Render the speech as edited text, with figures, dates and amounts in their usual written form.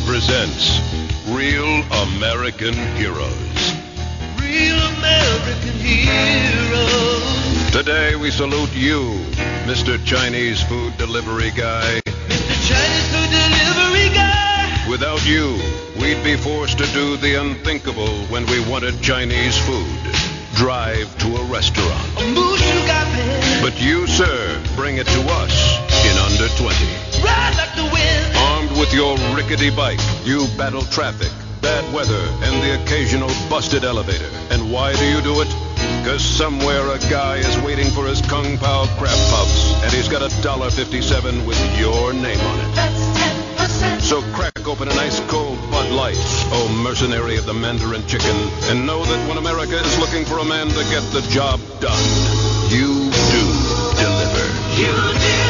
presents Real American Heroes. Real American heroes. Today we salute you, Mr. Chinese food delivery guy. Mr. Chinese food delivery guy. Without you, we'd be forced to do the unthinkable when we wanted Chinese food. Drive to a restaurant. A mushu got pen. But you, sir, bring it to us in under 20. Ride like the wind. Armed with your rickety bike, you battle traffic, bad weather, and the occasional busted elevator. And why do you do it? Because somewhere a guy is waiting for his Kung Pao crab puffs, and he's got $1.57 with your name on it. That's 10%. So crack open an ice cold Bud Light, oh mercenary of the Mandarin chicken, and know that when America is looking for a man to get the job done, you do deliver. You did.